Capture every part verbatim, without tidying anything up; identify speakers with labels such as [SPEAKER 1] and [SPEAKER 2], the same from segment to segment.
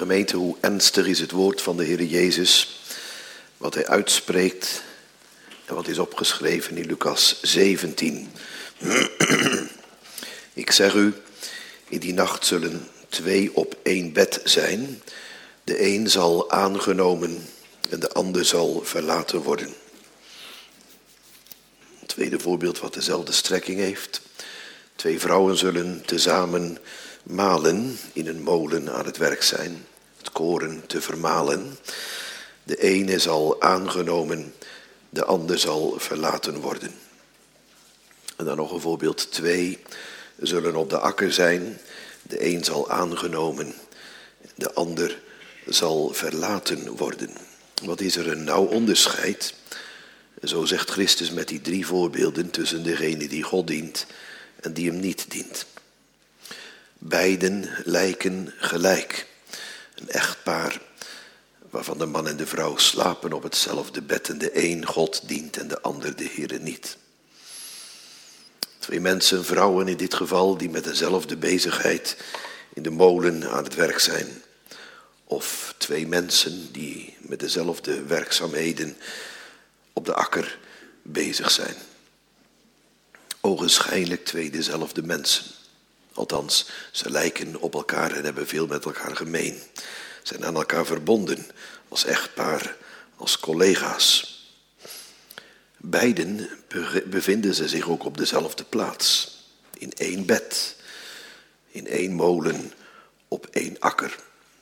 [SPEAKER 1] Gemeente, hoe ernstig is het woord van de Heer Jezus, wat hij uitspreekt en wat is opgeschreven in Lucas zeventien. Ik zeg u, in die nacht zullen twee op één bed zijn. De een zal aangenomen en de ander zal verlaten worden. Een tweede voorbeeld wat dezelfde strekking heeft. Twee vrouwen zullen tezamen malen, in een molen aan het werk zijn, het koren te vermalen. De ene zal aangenomen, de ander zal verlaten worden. En dan nog een voorbeeld, twee zullen op de akker zijn, de een zal aangenomen, de ander zal verlaten worden. Wat is er een nauw onderscheid? Zo zegt Christus met die drie voorbeelden tussen degene die God dient en die hem niet dient. Beiden lijken gelijk. Een echtpaar waarvan de man en de vrouw slapen op hetzelfde bed en de een God dient en de ander de Heere niet. Twee mensen, vrouwen in dit geval, die met dezelfde bezigheid in de molen aan het werk zijn. Of twee mensen die met dezelfde werkzaamheden op de akker bezig zijn. Ogenschijnlijk twee dezelfde mensen. Althans, ze lijken op elkaar en hebben veel met elkaar gemeen. Zijn aan elkaar verbonden, als echtpaar, als collega's. Beiden bevinden ze zich ook op dezelfde plaats. In één bed, in één molen, op één akker.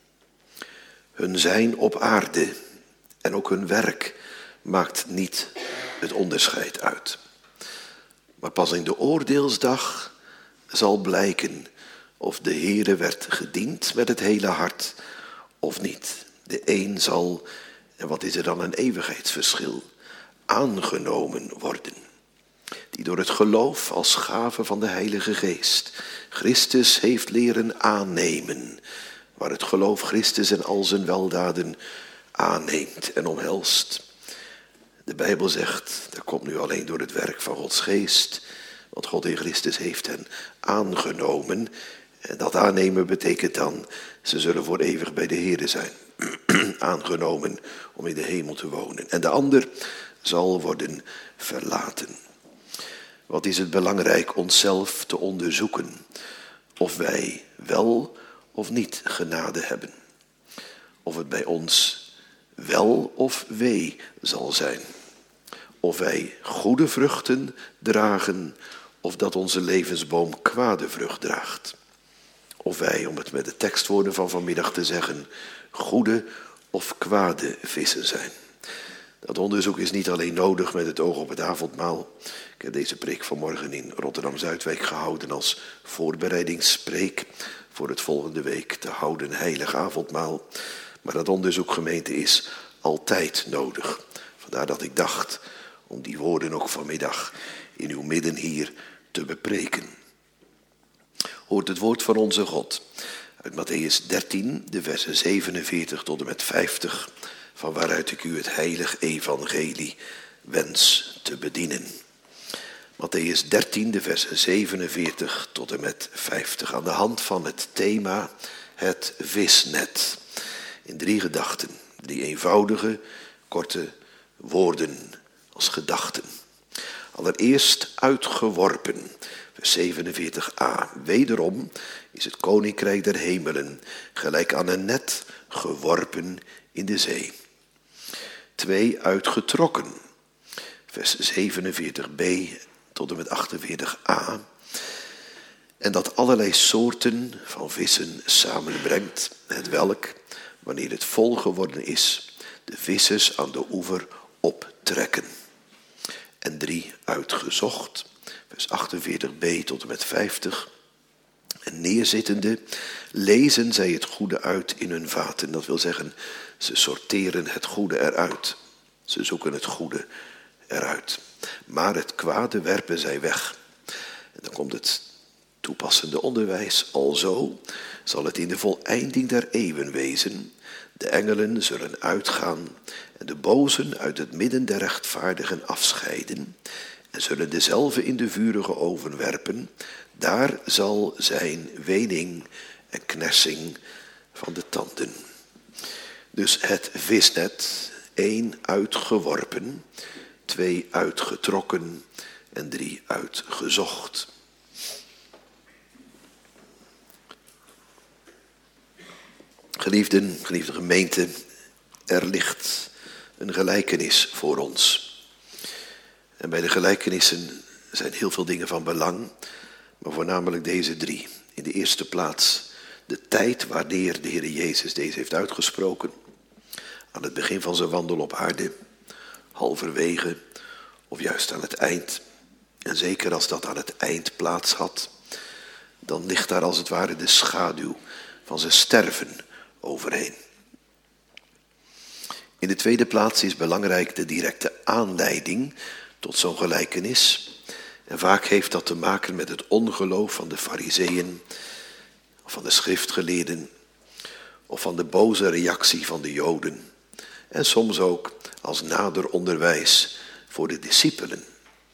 [SPEAKER 1] Hun zijn op aarde en ook hun werk maakt niet het onderscheid uit. Maar pas in de oordeelsdag zal blijken of de Heere werd gediend met het hele hart of niet. De een zal, en wat is er dan een eeuwigheidsverschil, aangenomen worden. Die door het geloof als gave van de Heilige Geest Christus heeft leren aannemen. Waar het geloof Christus en al zijn weldaden aanneemt en omhelst. De Bijbel zegt, dat komt nu alleen door het werk van Gods Geest. Want God in Christus heeft hen aangenomen. En dat aannemen betekent dan, ze zullen voor eeuwig bij de Heere zijn. Aangenomen om in de hemel te wonen. En de ander zal worden verlaten. Wat is het belangrijk onszelf te onderzoeken. Of wij wel of niet genade hebben. Of het bij ons wel of wee zal zijn. Of wij goede vruchten dragen, of dat onze levensboom kwade vrucht draagt. Of wij, om het met de tekstwoorden van vanmiddag te zeggen, goede of kwade vissen zijn. Dat onderzoek is niet alleen nodig met het oog op het avondmaal. Ik heb deze preek vanmorgen in Rotterdam-Zuidwijk gehouden als voorbereidingspreek voor het volgende week te houden heilig avondmaal. Maar dat onderzoek, gemeente, is altijd nodig. Vandaar dat ik dacht om die woorden ook vanmiddag in uw midden hier te bepreken. Hoort het woord van onze God uit Mattheüs dertien, de versen zevenenveertig tot en met vijftig, van waaruit ik u het heilig evangelie wens te bedienen. Mattheüs dertien, de versen zevenenveertig tot en met vijftig, aan de hand van het thema het visnet. In drie gedachten, drie eenvoudige, korte woorden als gedachten. Allereerst uitgeworpen, vers zevenenveertig a. Wederom is het koninkrijk der hemelen gelijk aan een net geworpen in de zee. Twee uitgetrokken, vers zevenenveertig b tot en met achtenveertig a. En dat allerlei soorten van vissen samenbrengt, het welk, wanneer het vol geworden is, de vissers aan de oever optrekken. En drie uitgezocht, vers achtenveertig b tot en met vijftig. En neerzittende lezen zij het goede uit in hun vaten. Dat wil zeggen, ze sorteren het goede eruit. Ze zoeken het goede eruit. Maar het kwade werpen zij weg. En dan komt het toepassende onderwijs. Alzo zal het in de voleinding der eeuwen wezen. De engelen zullen uitgaan en de bozen uit het midden der rechtvaardigen afscheiden. En zullen dezelve in de vurige oven werpen. Daar zal zijn wening en knersing van de tanden. Dus het visnet, één uitgeworpen, twee uitgetrokken en drie uitgezocht. Geliefden, geliefde gemeente, er ligt een gelijkenis voor ons. En bij de gelijkenissen zijn heel veel dingen van belang, maar voornamelijk deze drie. In de eerste plaats de tijd wanneer de Heer Jezus deze heeft uitgesproken. Aan het begin van zijn wandel op aarde, halverwege of juist aan het eind. En zeker als dat aan het eind plaats had, dan ligt daar als het ware de schaduw van zijn sterven overheen. In de tweede plaats is belangrijk de directe aanleiding tot zo'n gelijkenis. En vaak heeft dat te maken met het ongeloof van de Farizeeën, of van de schriftgeleerden, of van de boze reactie van de Joden. En soms ook als nader onderwijs voor de discipelen.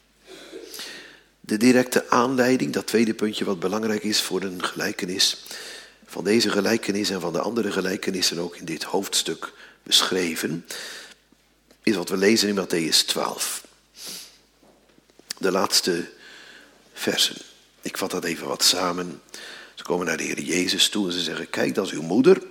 [SPEAKER 1] De directe aanleiding, dat tweede puntje wat belangrijk is voor een gelijkenis, van deze gelijkenis en van de andere gelijkenissen ook in dit hoofdstuk beschreven, is wat we lezen in Mattheüs twaalf. De laatste versen. Ik vat dat even wat samen. Ze komen naar de Heer Jezus toe en ze zeggen, kijk, dat is uw moeder.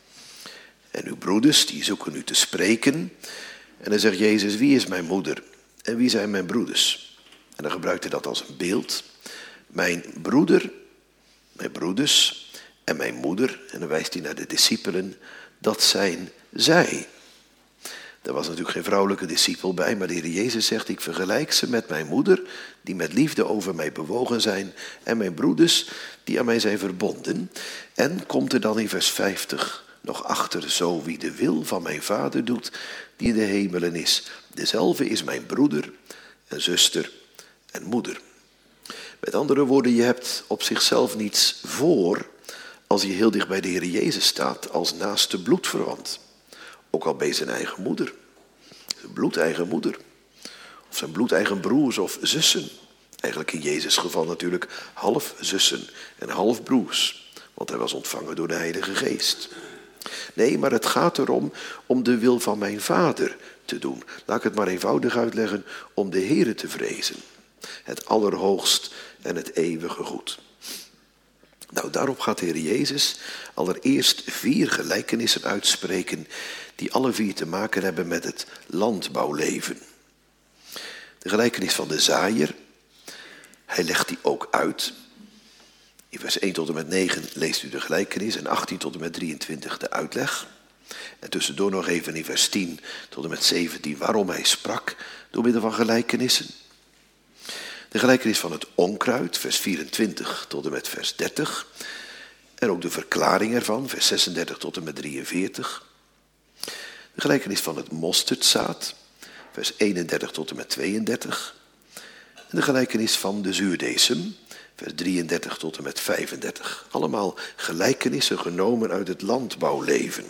[SPEAKER 1] En uw broeders, die zoeken u te spreken. En dan zegt Jezus, wie is mijn moeder? En wie zijn mijn broeders? En dan gebruikt hij dat als een beeld. Mijn broeder, mijn broeders en mijn moeder. En dan wijst hij naar de discipelen. Dat zijn zij. Er was natuurlijk geen vrouwelijke discipel bij, maar de Heer Jezus zegt, ik vergelijk ze met mijn moeder, die met liefde over mij bewogen zijn, en mijn broeders, die aan mij zijn verbonden. En komt er dan in vers vijftig nog achter, zo wie de wil van mijn Vader doet, die in de hemelen is. Dezelfde is mijn broeder en zuster en moeder. Met andere woorden, je hebt op zichzelf niets voor als je heel dicht bij de Heer Jezus staat als naaste bloedverwant. Ook al bij zijn eigen moeder. Zijn bloedeigen moeder. Of zijn bloedeigen broers of zussen. Eigenlijk in Jezus' geval natuurlijk half zussen en half broers. Want hij was ontvangen door de Heilige Geest. Nee, maar het gaat erom om de wil van mijn Vader te doen. Laat ik het maar eenvoudig uitleggen. Om de Heere te vrezen. Het allerhoogst en het eeuwige goed. Nou, daarop gaat de Heer Jezus allereerst vier gelijkenissen uitspreken die alle vier te maken hebben met het landbouwleven. De gelijkenis van de zaaier, hij legt die ook uit. In vers één tot en met negen leest u de gelijkenis en achttien tot en met drieëntwintig de uitleg. En tussendoor nog even in vers tien tot en met zeventien waarom hij sprak door middel van gelijkenissen. De gelijkenis van het onkruid, vers vierentwintig tot en met vers dertig. En ook de verklaring ervan, vers zesendertig tot en met drieënveertig. De gelijkenis van het mosterdzaad, vers eenendertig tot en met tweeëndertig. En de gelijkenis van de zuurdesem, vers drieëndertig tot en met vijfendertig. Allemaal gelijkenissen genomen uit het landbouwleven.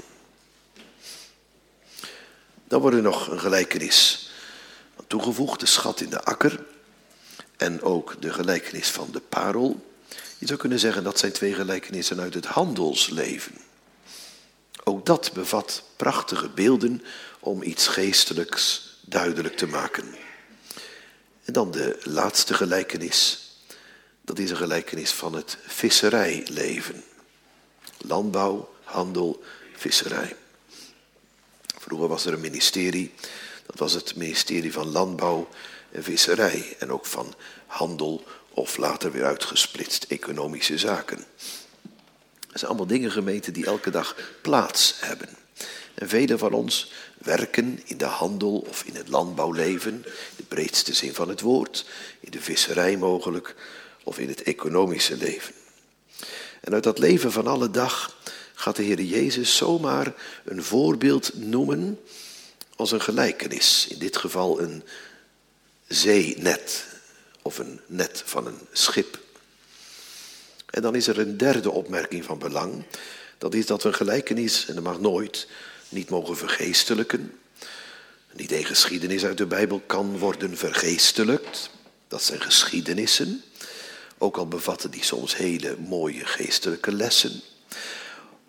[SPEAKER 1] Dan wordt er nog een gelijkenis toegevoegd, de schat in de akker. En ook de gelijkenis van de parel. Je zou kunnen zeggen dat zijn twee gelijkenissen uit het handelsleven. Ook dat bevat prachtige beelden om iets geestelijks duidelijk te maken. En dan de laatste gelijkenis. Dat is een gelijkenis van het visserijleven. Landbouw, handel, visserij. Vroeger was er een ministerie. Dat was het ministerie van Landbouw en Visserij. En ook van handel of later weer uitgesplitst economische zaken. Dat zijn allemaal dingen, gemeenten, die elke dag plaats hebben. En velen van ons werken in de handel of in het landbouwleven, de breedste zin van het woord, in de visserij mogelijk of in het economische leven. En uit dat leven van alle dag gaat de Heer Jezus zomaar een voorbeeld noemen als een gelijkenis. In dit geval een zeenet of een net van een schip. En dan is er een derde opmerking van belang. Dat is dat we een gelijkenis, en dat mag nooit, niet mogen vergeestelijken. Niet één geschiedenis uit de Bijbel kan worden vergeestelijkt. Dat zijn geschiedenissen. Ook al bevatten die soms hele mooie geestelijke lessen.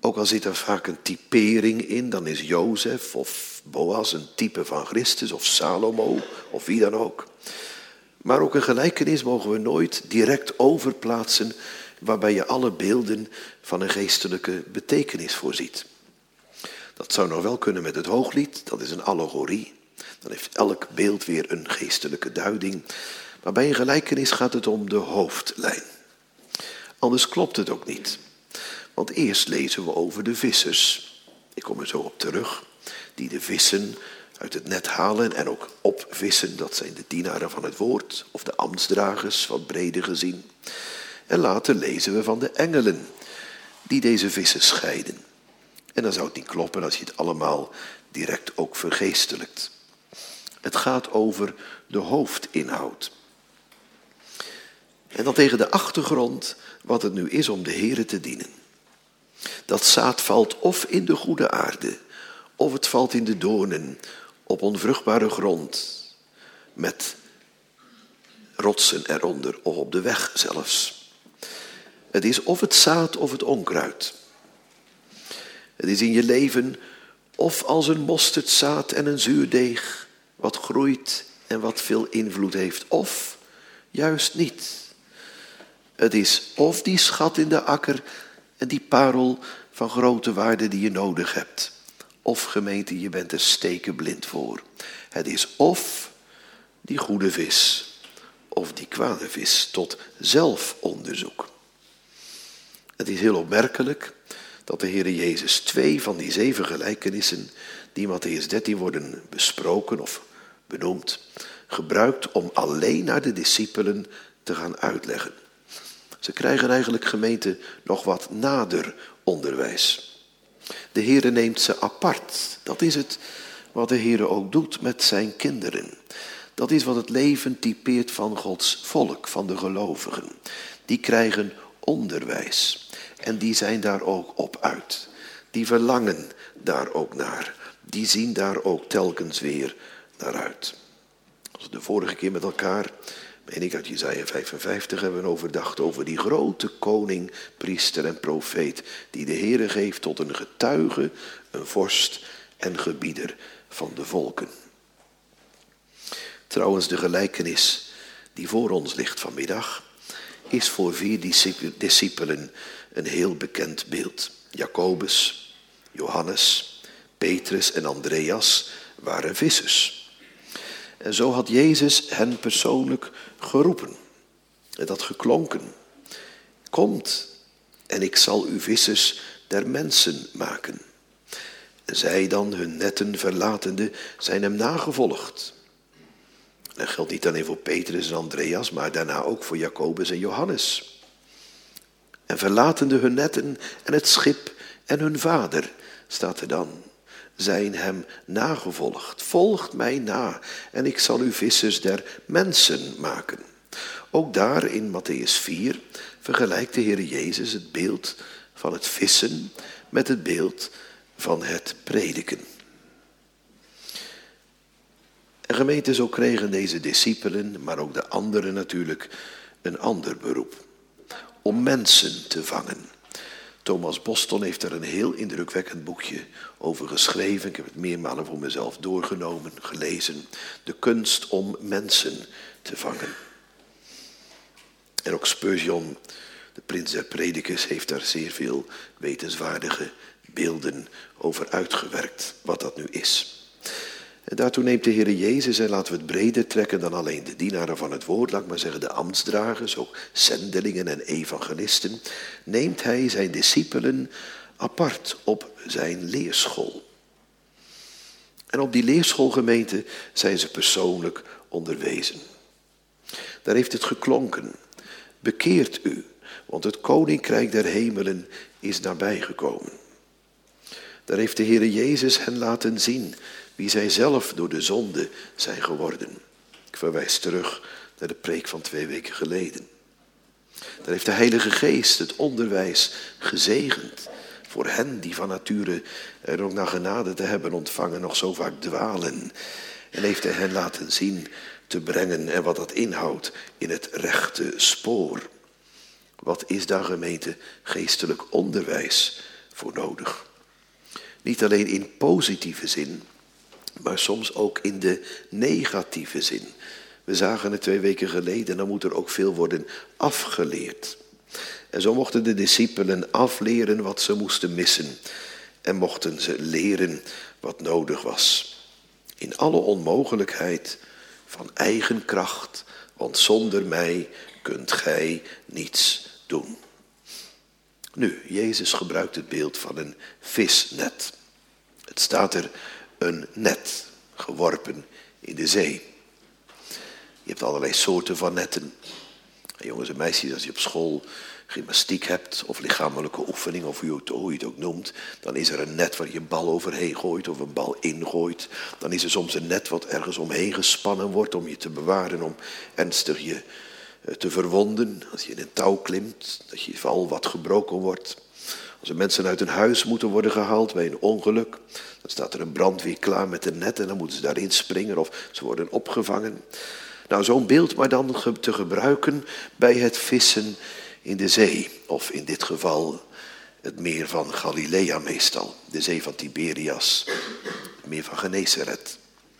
[SPEAKER 1] Ook al zit er vaak een typering in, dan is Jozef of Boas een type van Christus of Salomo of wie dan ook. Maar ook een gelijkenis mogen we nooit direct overplaatsen waarbij je alle beelden van een geestelijke betekenis voorziet. Dat zou nog wel kunnen met het Hooglied, dat is een allegorie. Dan heeft elk beeld weer een geestelijke duiding. Maar bij een gelijkenis gaat het om de hoofdlijn. Anders klopt het ook niet. Want eerst lezen we over de vissers. Ik kom er zo op terug. Die de vissen uit het net halen en ook opvissen. Dat zijn de dienaren van het woord. Of de ambtsdragers, wat breder gezien. En later lezen we van de engelen. Die deze vissen scheiden. En dan zou het niet kloppen als je het allemaal direct ook vergeestelijkt. Het gaat over de hoofdinhoud. En dan tegen de achtergrond wat het nu is om de Here te dienen. Dat zaad valt of in de goede aarde, of het valt in de doornen, op onvruchtbare grond, met rotsen eronder, of op de weg zelfs. Het is of het zaad of het onkruid. Het is in je leven of als een mosterdzaad en een zuurdeeg, wat groeit en wat veel invloed heeft, of juist niet. Het is of die schat in de akker en die parel van grote waarde die je nodig hebt. Of gemeente, je bent er stekenblind voor. Het is of die goede vis, of die kwade vis, tot zelfonderzoek. Het is heel opmerkelijk dat de Heere Jezus twee van die zeven gelijkenissen, die in Mattheüs dertien worden besproken of benoemd, gebruikt om alleen naar de discipelen te gaan uitleggen. Ze krijgen eigenlijk, gemeente, nog wat nader onderwijs. De Heere neemt ze apart. Dat is het wat de Heere ook doet met zijn kinderen. Dat is wat het leven typeert van Gods volk, van de gelovigen. Die krijgen onderwijs. En die zijn daar ook op uit. Die verlangen daar ook naar. Die zien daar ook telkens weer naar uit. Als we de vorige keer met elkaar, meen ik uit Jesaja vijfenvijftig, hebben overdacht over die grote koning, priester en profeet, die de Heere geeft tot een getuige, een vorst en gebieder van de volken. Trouwens, de gelijkenis die voor ons ligt vanmiddag, is voor vier discipelen een heel bekend beeld. Jacobus, Johannes, Petrus en Andreas waren vissers. En zo had Jezus hen persoonlijk geroepen. En dat geklonken. Komt en ik zal u vissers der mensen maken. En zij dan, hun netten verlatende, zijn hem nagevolgd. Dat geldt niet alleen voor Petrus en Andreas, maar daarna ook voor Jacobus en Johannes. En verlatende hun netten en het schip en hun vader, staat er dan, zijn hem nagevolgd. Volgt mij na en ik zal u vissers der mensen maken. Ook daar in Mattheüs vier vergelijkt de Heer Jezus het beeld van het vissen met het beeld van het prediken. En gemeente, zo kregen deze discipelen, maar ook de anderen natuurlijk, een ander beroep. Om mensen te vangen. Thomas Boston heeft er een heel indrukwekkend boekje over geschreven. Ik heb het meermalen voor mezelf doorgenomen, gelezen. De kunst om mensen te vangen. En ook Spurgeon, de prins der predikers, heeft daar zeer veel wetenswaardige beelden over uitgewerkt, wat dat nu is. En daartoe neemt de Heer Jezus, en laten we het breder trekken dan alleen de dienaren van het woord, laat ik maar zeggen de ambtsdragers, ook zendelingen en evangelisten, neemt hij zijn discipelen apart op zijn leerschool. En op die leerschoolgemeente zijn ze persoonlijk onderwezen. Daar heeft het geklonken. Bekeert u, want het koninkrijk der hemelen is nabijgekomen. Daar heeft de Heer Jezus hen laten zien wie zij zelf door de zonde zijn geworden. Ik verwijs terug naar de preek van twee weken geleden. Daar heeft de Heilige Geest het onderwijs gezegend voor hen die van nature er ook naar genade te hebben ontvangen nog zo vaak dwalen. En heeft hij hen laten zien te brengen en wat dat inhoudt in het rechte spoor. Wat is daar, gemeente, geestelijk onderwijs voor nodig. Niet alleen in positieve zin, maar soms ook in de negatieve zin. We zagen het twee weken geleden, dan moet er ook veel worden afgeleerd. En zo mochten de discipelen afleren wat ze moesten missen. En mochten ze leren wat nodig was. In alle onmogelijkheid van eigen kracht, want zonder mij kunt gij niets doen. Nu, Jezus gebruikt het beeld van een visnet. Het staat er een net, geworpen in de zee. Je hebt allerlei soorten van netten. En jongens en meisjes, als je op school gymnastiek hebt of lichamelijke oefening of hoe je, het, hoe je het ook noemt, dan is er een net waar je een bal overheen gooit of een bal ingooit. Dan is er soms een net wat ergens omheen gespannen wordt om je te bewaren, om ernstig je te verwonden. Als je in een touw klimt, dat je val wat gebroken wordt. Als er mensen uit een huis moeten worden gehaald bij een ongeluk, dan staat er een brandweer klaar met een net en dan moeten ze daarin springen of ze worden opgevangen. Nou, zo'n beeld maar dan te gebruiken bij het vissen in de zee. Of in dit geval het meer van Galilea meestal. De zee van Tiberias. Het meer van Genesaret.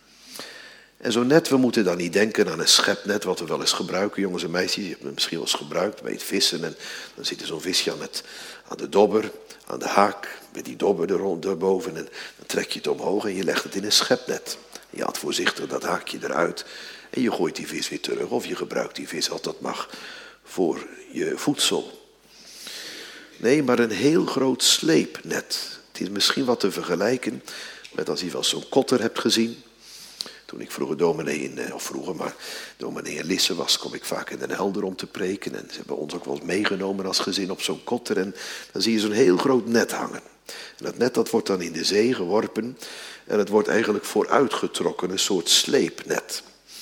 [SPEAKER 1] En zo net, we moeten dan niet denken aan een schepnet wat we wel eens gebruiken. Jongens en meisjes, je hebt het misschien wel eens gebruikt bij het vissen. En dan zit er zo'n visje aan, het, aan de dobber, aan de haak. Met die dobber er, erboven. En dan trek je het omhoog en je legt het in een schepnet. Je haalt voorzichtig dat haakje eruit. En je gooit die vis weer terug. Of je gebruikt die vis als dat mag voor je voedsel. Nee, maar een heel groot sleepnet. Het is misschien wat te vergelijken met als je wel zo'n kotter hebt gezien. Toen ik vroeger dominee in, of vroeger maar dominee in Lisse was, kom ik vaak in Den Helder om te preken. En ze hebben ons ook wel eens meegenomen als gezin op zo'n kotter. En dan zie je zo'n heel groot net hangen. En dat net dat wordt dan in de zee geworpen. En het wordt eigenlijk vooruitgetrokken, een soort sleepnet.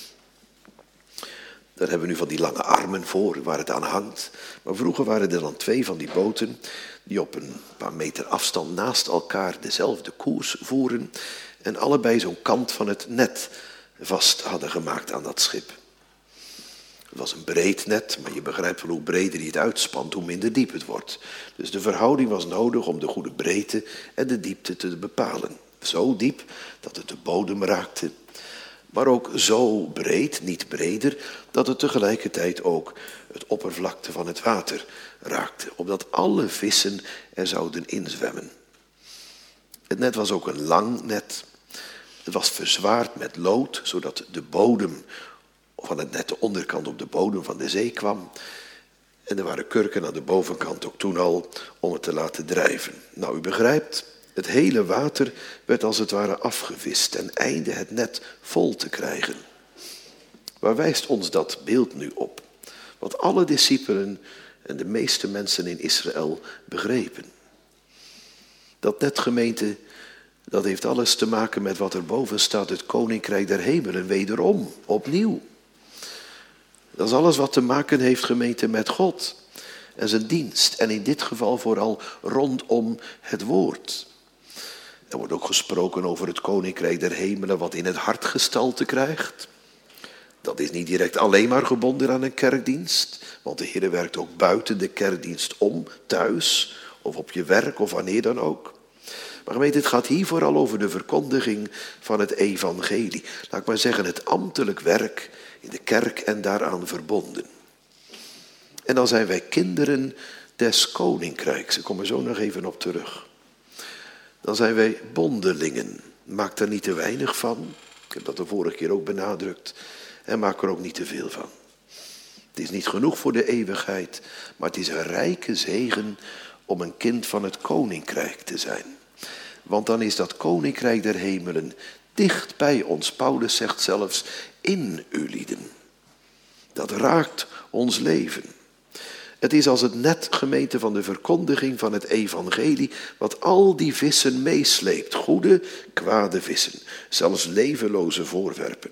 [SPEAKER 1] Daar hebben we nu van die lange armen voor, waar het aan hangt. Maar vroeger waren er dan twee van die boten die op een paar meter afstand naast elkaar dezelfde koers voeren. En allebei zo'n kant van het net vast hadden gemaakt aan dat schip. Het was een breed net, maar je begrijpt wel hoe breder je het uitspant, hoe minder diep het wordt. Dus de verhouding was nodig om de goede breedte en de diepte te bepalen. Zo diep dat het de bodem raakte. Maar ook zo breed, niet breder, dat het tegelijkertijd ook het oppervlakte van het water raakte. Opdat alle vissen er zouden inzwemmen. Het net was ook een lang net. Het was verzwaard met lood, zodat de bodem van het net, de onderkant op de bodem van de zee kwam. En er waren kurken aan de bovenkant ook toen al om het te laten drijven. Nou, u begrijpt, het hele water werd als het ware afgevist ten einde het net vol te krijgen. Waar wijst ons dat beeld nu op? Wat alle discipelen en de meeste mensen in Israël begrepen. Dat net, gemeente, dat heeft alles te maken met wat er boven staat, het koninkrijk der hemelen, wederom, opnieuw. Dat is alles wat te maken heeft, gemeente, met God en zijn dienst. En in dit geval vooral rondom het woord. Er wordt ook gesproken over het koninkrijk der hemelen wat in het hart gestalte krijgt. Dat is niet direct alleen maar gebonden aan een kerkdienst. Want de Heer werkt ook buiten de kerkdienst om, thuis of op je werk of wanneer dan ook. Maar gemeente, het gaat hier vooral over de verkondiging van het evangelie. Laat ik maar zeggen, het ambtelijk werk in de kerk en daaraan verbonden. En dan zijn wij kinderen des koninkrijks. Ik kom er zo nog even op terug. Dan zijn wij bondelingen. Maak er niet te weinig van. Ik heb dat de vorige keer ook benadrukt. En maak er ook niet te veel van. Het is niet genoeg voor de eeuwigheid, maar het is een rijke zegen om een kind van het koninkrijk te zijn. Want dan is dat koninkrijk der hemelen dicht bij ons. Paulus zegt zelfs in ulieden. Dat raakt ons leven. Het is als het net, gemeente, van de verkondiging van het evangelie, wat al die vissen meesleept. Goede, kwade vissen. Zelfs levenloze voorwerpen.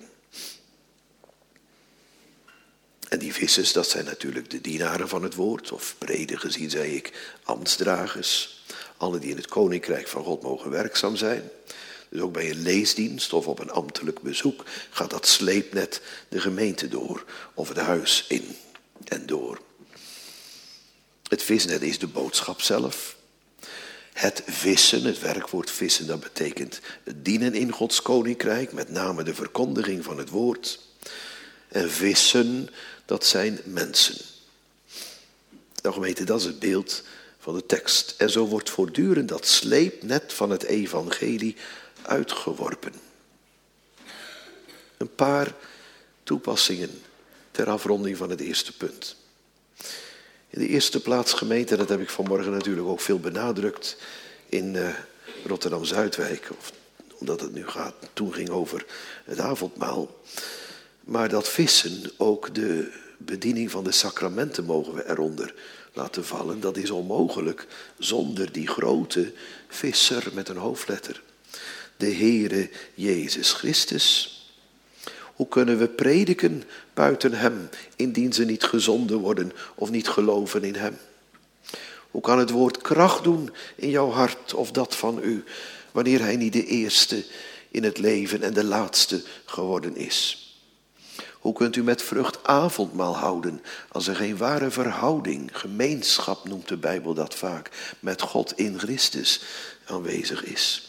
[SPEAKER 1] En die vissers, dat zijn natuurlijk de dienaren van het woord. Of breder gezien, zei ik, ambtsdragers. Alle die in het koninkrijk van God mogen werkzaam zijn. Dus ook bij een leesdienst of op een ambtelijk bezoek gaat dat sleepnet de gemeente door. Of het huis in en door. Het visnet is de boodschap zelf. Het vissen, het werkwoord vissen, dat betekent het dienen in Gods koninkrijk, met name de verkondiging van het woord. En vissen, dat zijn mensen. Nou gemeente, dat is het beeld van de tekst. En zo wordt voortdurend dat sleepnet van het evangelie uitgeworpen. Een paar toepassingen ter afronding van het eerste punt. In de eerste plaats gemeente, dat heb ik vanmorgen natuurlijk ook veel benadrukt in uh, Rotterdam-Zuidwijk. Of, omdat het nu gaat, toen ging over het avondmaal. Maar dat vissen, ook de bediening van de sacramenten mogen we eronder laten vallen. Dat is onmogelijk zonder die grote visser met een hoofdletter. De Heere Jezus Christus. Hoe kunnen we prediken buiten hem, indien ze niet gezonden worden of niet geloven in hem? Hoe kan het woord kracht doen in jouw hart of dat van u, wanneer hij niet de eerste in het leven en de laatste geworden is? Hoe kunt u met vrucht avondmaal houden als er geen ware verhouding, gemeenschap noemt de Bijbel dat vaak, met God in Christus aanwezig is?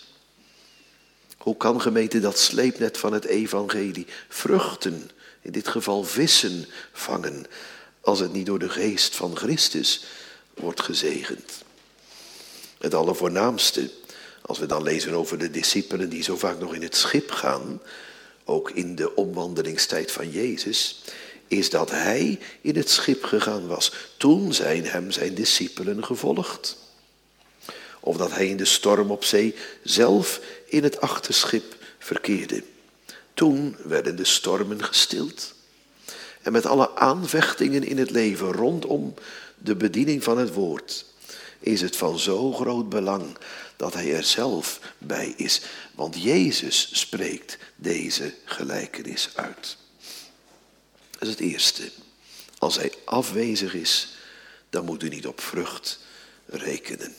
[SPEAKER 1] Hoe kan gemeente dat sleepnet van het evangelie vruchten, in dit geval vissen, vangen, als het niet door de geest van Christus wordt gezegend? Het allervoornaamste, als we dan lezen over de discipelen die zo vaak nog in het schip gaan, ook in de omwandelingstijd van Jezus, is dat hij in het schip gegaan was. Toen zijn hem zijn discipelen gevolgd. Of dat hij in de storm op zee zelf in het achterschip verkeerde. Toen werden de stormen gestild. En met alle aanvechtingen in het leven rondom de bediening van het woord is het van zo groot belang dat hij er zelf bij is. Want Jezus spreekt deze gelijkenis uit. Dat is het eerste. Als hij afwezig is, dan moet u niet op vrucht rekenen.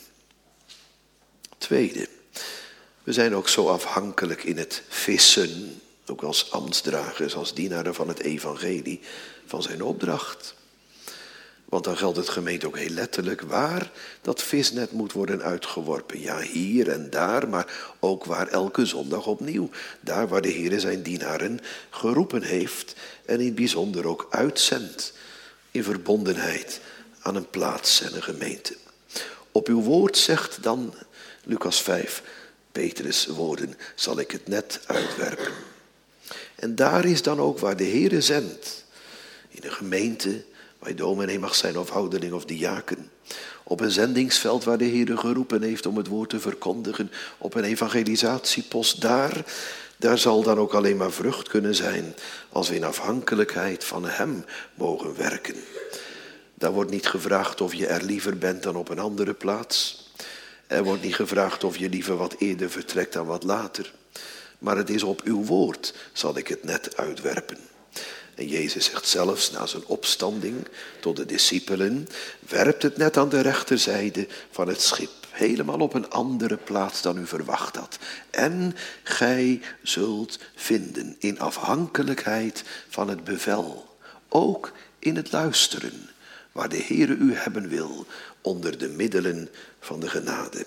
[SPEAKER 1] Tweede, we zijn ook zo afhankelijk in het vissen, ook als ambtsdragers, als dienaren van het evangelie, van zijn opdracht. Want dan geldt het gemeente ook heel letterlijk waar dat visnet moet worden uitgeworpen. Ja, hier en daar, maar ook waar elke zondag opnieuw. Daar waar de Heer zijn dienaren geroepen heeft en in het bijzonder ook uitzendt in verbondenheid aan een plaats en een gemeente. Op uw woord zegt dan Lucas vijf, Petrus' woorden, zal ik het net uitwerpen. En daar is dan ook waar de Heere zendt, in een gemeente, waar je dominee mag zijn of ouderling of diaken, op een zendingsveld waar de Heere geroepen heeft om het woord te verkondigen, op een evangelisatiepost, daar, daar zal dan ook alleen maar vrucht kunnen zijn als we in afhankelijkheid van hem mogen werken. Daar wordt niet gevraagd of je er liever bent dan op een andere plaats. Er wordt niet gevraagd of je liever wat eerder vertrekt dan wat later. Maar het is op uw woord zal ik het net uitwerpen. En Jezus zegt zelfs na zijn opstanding tot de discipelen, werpt het net aan de rechterzijde van het schip. Helemaal op een andere plaats dan u verwacht had. En gij zult vinden in afhankelijkheid van het bevel. Ook in het luisteren, waar de Heere u hebben wil, onder de middelen van de genade.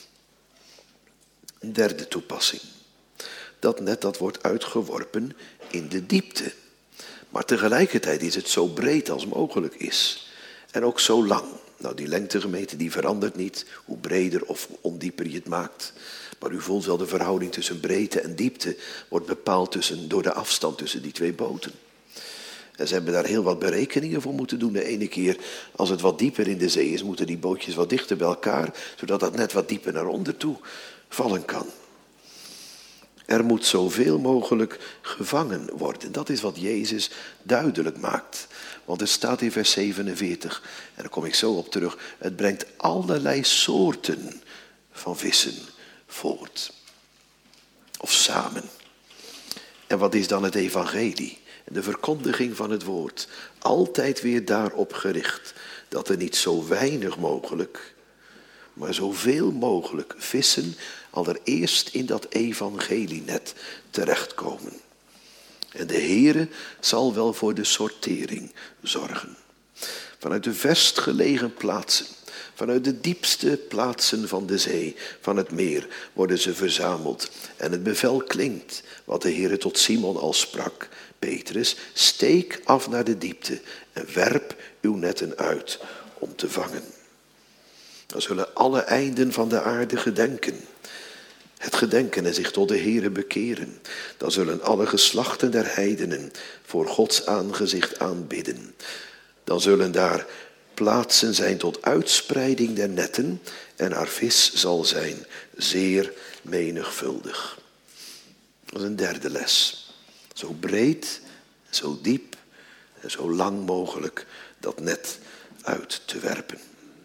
[SPEAKER 1] Een derde toepassing. Dat net dat wordt uitgeworpen in de diepte. Maar tegelijkertijd is het zo breed als mogelijk is. En ook zo lang. Nou, die lengtegemete die verandert niet, hoe breder of hoe ondieper je het maakt. Maar u voelt wel de verhouding tussen breedte en diepte wordt bepaald tussen, door de afstand tussen die twee boten. En ze hebben daar heel wat berekeningen voor moeten doen. De ene keer, als het wat dieper in de zee is, moeten die bootjes wat dichter bij elkaar, zodat dat net wat dieper naar onder toe vallen kan. Er moet zoveel mogelijk gevangen worden. Dat is wat Jezus duidelijk maakt. Want er staat in vers zevenenveertig, en daar kom ik zo op terug, het brengt allerlei soorten van vissen voort. Of samen. En wat is dan het evangelie? De verkondiging van het woord. Altijd weer daarop gericht dat er niet zo weinig mogelijk, maar zoveel mogelijk vissen allereerst in dat evangelienet terechtkomen. En de Heere zal wel voor de sortering zorgen. Vanuit de verst gelegen plaatsen, Vanuit de diepste plaatsen van de zee, van het meer, worden ze verzameld. En het bevel klinkt, wat de Heere tot Simon al sprak. Petrus, steek af naar de diepte en werp uw netten uit om te vangen. Dan zullen alle einden van de aarde gedenken. Het gedenken en zich tot de Heere bekeren. Dan zullen alle geslachten der heidenen voor Gods aangezicht aanbidden. Dan zullen daar plaatsen zijn tot uitspreiding der netten en haar vis zal zijn zeer menigvuldig. Dat is een derde les. Zo breed, zo diep en zo lang mogelijk dat net uit te werpen.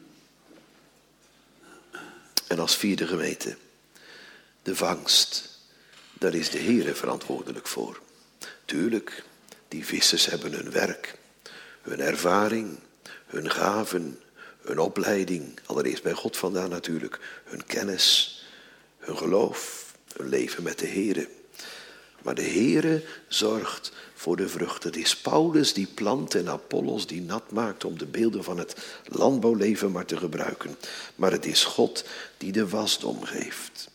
[SPEAKER 1] En als vierde gemeente, de vangst, daar is de Heere verantwoordelijk voor. Tuurlijk, die vissers hebben hun werk, hun ervaring, hun gaven, hun opleiding, allereerst bij God vandaan natuurlijk, hun kennis, hun geloof, hun leven met de Heere. Maar de Heere zorgt voor de vruchten. Het is Paulus die plant en Apollos die nat maakt om de beelden van het landbouwleven maar te gebruiken. Maar het is God die de wasdom geeft.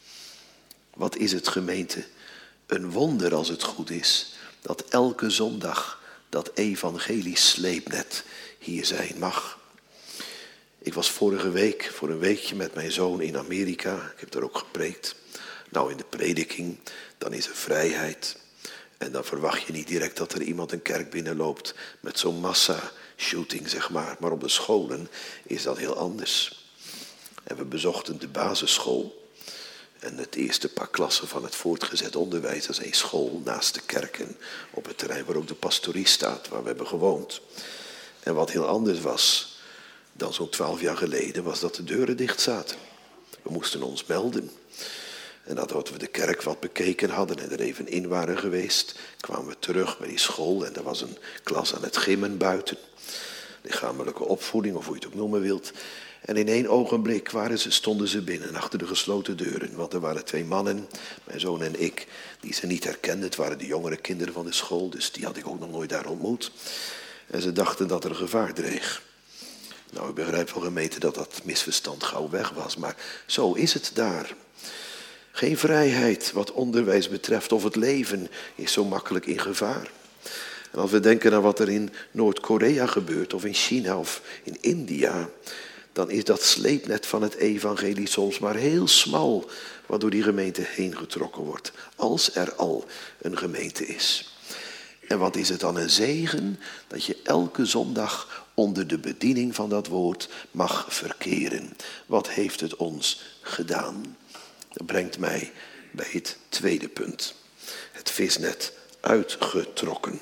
[SPEAKER 1] Wat is het, gemeente? Een wonder als het goed is dat elke zondag dat evangelisch sleepnet hier zijn mag. Ik was vorige week voor een weekje met mijn zoon in Amerika. Ik heb daar ook gepreekt. Nou, in de prediking, dan is er vrijheid. En dan verwacht je niet direct dat er iemand een kerk binnenloopt met zo'n massa-shooting, zeg maar. Maar op de scholen is dat heel anders. En we bezochten de basisschool. En het eerste paar klassen van het voortgezet onderwijs, dat is een school naast de kerken. Op het terrein waar ook de pastorie staat, waar we hebben gewoond. En wat heel anders was dan zo'n twaalf jaar geleden, was dat de deuren dicht zaten. We moesten ons melden. En nadat we de kerk wat bekeken hadden en er even in waren geweest, kwamen we terug bij die school en er was een klas aan het gymmen buiten. Lichamelijke opvoeding, of hoe je het ook noemen wilt. En in één ogenblik waren ze, stonden ze binnen, achter de gesloten deuren. Want er waren twee mannen, mijn zoon en ik, die ze niet herkenden. Het waren de jongere kinderen van de school, dus die had ik ook nog nooit daar ontmoet. En ze dachten dat er gevaar dreig. Nou, ik begrijp wel, gemeente, dat dat misverstand gauw weg was. Maar zo is het daar. Geen vrijheid wat onderwijs betreft of het leven is zo makkelijk in gevaar. En als we denken aan wat er in Noord-Korea gebeurt, of in China of in India, dan is dat sleepnet van het evangelie soms maar heel smal, wat door die gemeente heen getrokken wordt, als er al een gemeente is. En wat is het dan een zegen dat je elke zondag onder de bediening van dat woord mag verkeren. Wat heeft het ons gedaan? Dat brengt mij bij het tweede punt. Het visnet uitgetrokken.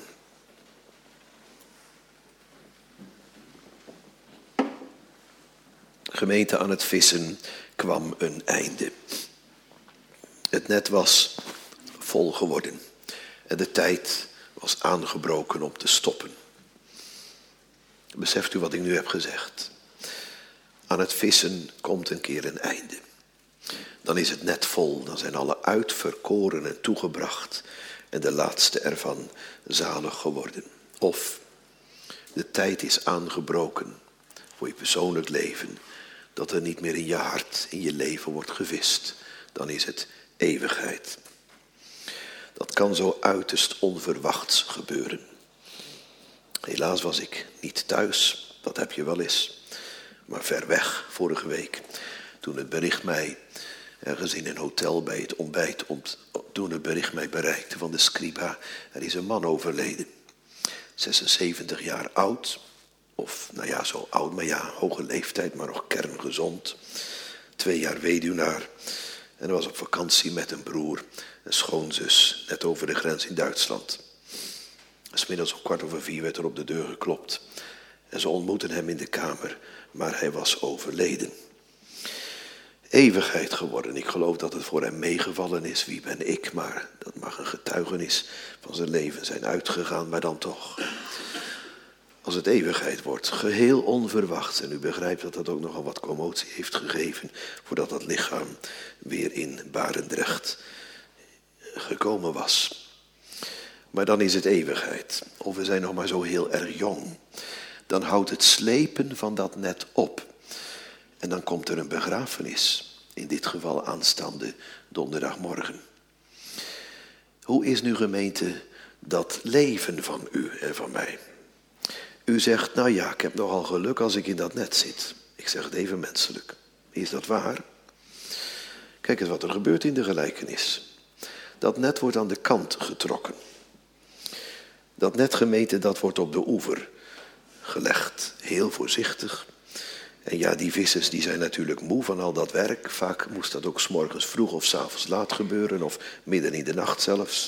[SPEAKER 1] Gemeente, aan het vissen kwam een einde. Het net was vol geworden en de tijd was aangebroken om te stoppen. Beseft u wat ik nu heb gezegd? Aan het vissen komt een keer een einde. Dan is het net vol, dan zijn alle uitverkoren en toegebracht en de laatste ervan zalig geworden. Of de tijd is aangebroken voor je persoonlijk leven, dat er niet meer in je hart, in je leven wordt gevist. Dan is het eeuwigheid. Dat kan zo uiterst onverwachts gebeuren. Helaas was ik niet thuis, dat heb je wel eens, maar ver weg vorige week. Toen het bericht mij, ergens in een hotel bij het ontbijt, ont, toen het bericht mij bereikte van de scriba, er is een man overleden. zesenzeventig jaar oud, of nou ja, zo oud, maar ja, hoge leeftijd, maar nog kerngezond. Twee jaar weduwnaar. En hij was op vakantie met een broer, een schoonzus, net over de grens in Duitsland. 'S Middags om kwart over vier werd er op de deur geklopt. En ze ontmoetten hem in de kamer, maar hij was overleden. Eeuwigheid geworden. Ik geloof dat het voor hem meegevallen is. Wie ben ik? Maar dat mag een getuigenis van zijn leven zijn uitgegaan, maar dan toch. Als het eeuwigheid wordt, geheel onverwacht. En u begrijpt dat dat ook nogal wat commotie heeft gegeven voordat dat lichaam weer in Barendrecht gekomen was. Maar dan is het eeuwigheid. Of we zijn nog maar zo heel erg jong. Dan houdt het slepen van dat net op. En dan komt er een begrafenis. In dit geval aanstaande donderdagmorgen. Hoe is nu, gemeente, dat leven van u en van mij? U zegt, nou ja, ik heb nogal geluk als ik in dat net zit. Ik zeg het even menselijk. Is dat waar? Kijk eens wat er gebeurt in de gelijkenis. Dat net wordt aan de kant getrokken. Dat net, gemeente, dat wordt op de oever gelegd. Heel voorzichtig. En ja, die vissers die zijn natuurlijk moe van al dat werk. Vaak moest dat ook 's morgens vroeg of 's avonds laat gebeuren. Of midden in de nacht zelfs.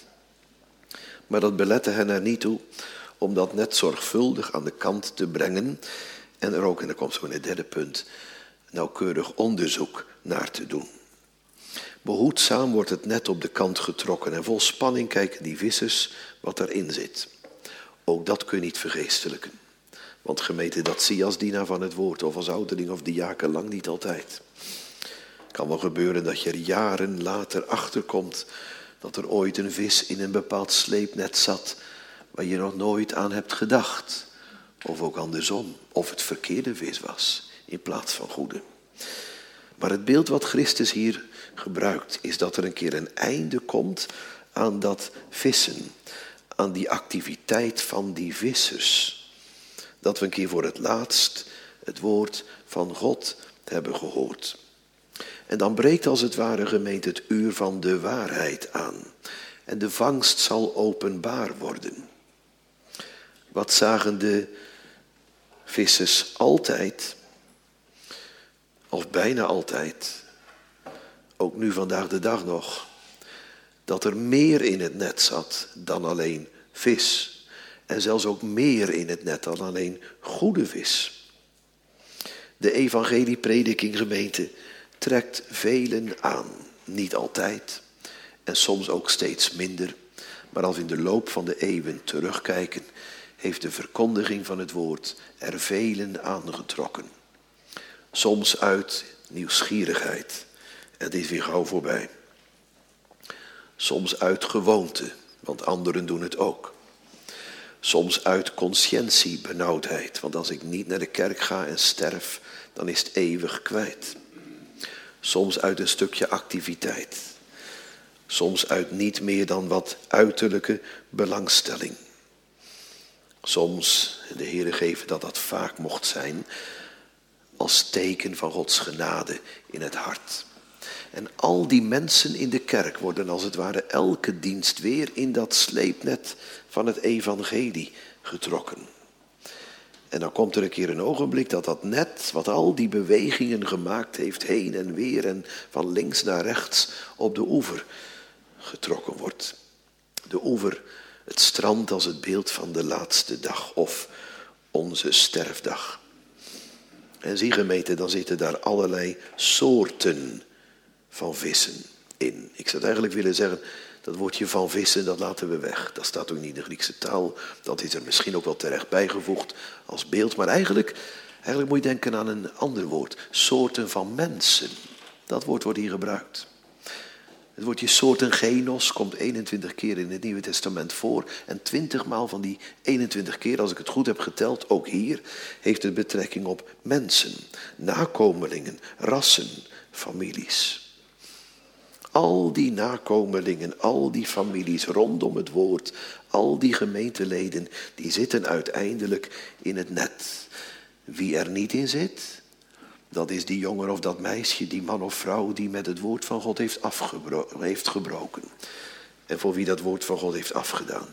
[SPEAKER 1] Maar dat belette hen er niet toe om dat net zorgvuldig aan de kant te brengen. En er ook, en dan komt zo in het derde punt, nauwkeurig onderzoek naar te doen. Behoedzaam wordt het net op de kant getrokken en vol spanning kijken die vissers wat erin zit. Ook dat kun je niet vergeestelijken. Want gemeente, dat zie je als dienaar van het woord of als ouderling of diaken lang niet altijd. Het kan wel gebeuren dat je er jaren later achterkomt dat er ooit een vis in een bepaald sleepnet zat waar je nog nooit aan hebt gedacht. Of ook andersom, of het verkeerde vis was in plaats van goede. Maar het beeld wat Christus hier gebruikt is dat er een keer een einde komt aan dat vissen. Aan die activiteit van die vissers. Dat we een keer voor het laatst het woord van God hebben gehoord. En dan breekt als het ware, gemeente, het uur van de waarheid aan. En de vangst zal openbaar worden. Wat zagen de vissers altijd, of bijna altijd, ook nu vandaag de dag nog, dat er meer in het net zat dan alleen vis. En zelfs ook meer in het net dan alleen goede vis. De evangelieprediking, gemeente, trekt velen aan. Niet altijd. En soms ook steeds minder. Maar als we in de loop van de eeuwen terugkijken, heeft de verkondiging van het woord er velen aangetrokken. Soms uit nieuwsgierigheid. En dit is weer gauw voorbij. Soms uit gewoonte, want anderen doen het ook. Soms uit conscientiebenauwdheid, want als ik niet naar de kerk ga en sterf, dan is het eeuwig kwijt. Soms uit een stukje activiteit. Soms uit niet meer dan wat uiterlijke belangstelling. Soms, de Heere geven dat dat vaak mocht zijn, als teken van Gods genade in het hart. En al die mensen in de kerk worden als het ware elke dienst weer in dat sleepnet van het evangelie getrokken. En dan komt er een keer een ogenblik dat dat net, wat al die bewegingen gemaakt heeft, heen en weer en van links naar rechts, op de oever getrokken wordt. De oever, het strand als het beeld van de laatste dag of onze sterfdag. En zie, gemeente, dan zitten daar allerlei soorten van vissen in. Ik zou eigenlijk willen zeggen, dat woordje van vissen, dat laten we weg. Dat staat ook niet in de Griekse taal. Dat is er misschien ook wel terecht bijgevoegd als beeld. Maar eigenlijk, eigenlijk moet je denken aan een ander woord. Soorten van mensen. Dat woord wordt hier gebruikt. Het woordje soorten genos komt eenentwintig keer in het Nieuwe Testament voor. En twintig maal van die eenentwintig keer, als ik het goed heb geteld, ook hier, heeft het betrekking op mensen, nakomelingen, rassen, families. Al die nakomelingen, al die families rondom het woord, al die gemeenteleden, die zitten uiteindelijk in het net. Wie er niet in zit, dat is die jongen of dat meisje, die man of vrouw die met het woord van God heeft, afgebro- heeft gebroken. En voor wie dat woord van God heeft afgedaan.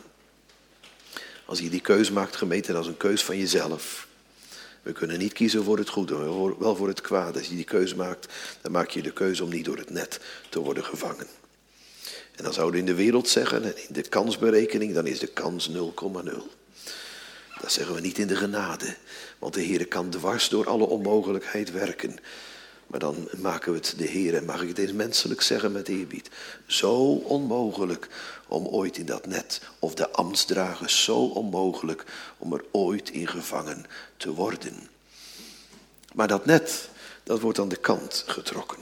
[SPEAKER 1] Als je die keus maakt, gemeente, dat is een keus van jezelf. We kunnen niet kiezen voor het goede, maar wel voor het kwade. Als je die keuze maakt, dan maak je de keuze om niet door het net te worden gevangen. En dan zouden we in de wereld zeggen, en in de kansberekening, dan is de kans nul komma nul. Dat zeggen we niet in de genade. Want de Heer kan dwars door alle onmogelijkheid werken. Maar dan maken we het de Heer, en mag ik het eens menselijk zeggen met eerbied, zo onmogelijk om ooit in dat net, of de ambtsdragers zo onmogelijk om er ooit in gevangen te worden. Maar dat net, dat wordt aan de kant getrokken.